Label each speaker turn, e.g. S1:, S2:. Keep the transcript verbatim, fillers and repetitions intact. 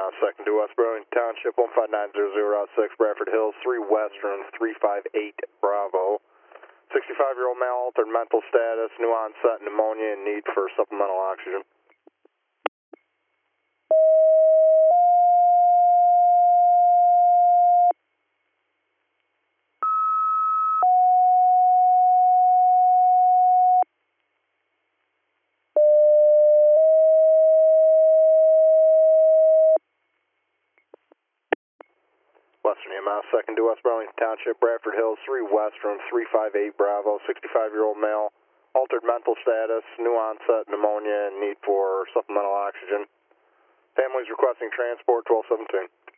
S1: S, second to West Burlington Township, one five nine zero zero Route six, Bradford Hills, three West, room three five eight Bravo. sixty-five-year-old male, altered mental status, new onset pneumonia, and need for supplemental oxygen. Western E M S, second to West Burlington Township, Bradford Hills, three West, room three five eight Bravo, sixty-five-year-old male, altered mental status, new onset pneumonia, and need for supplemental oxygen. Family's requesting transport, twelve seventeen.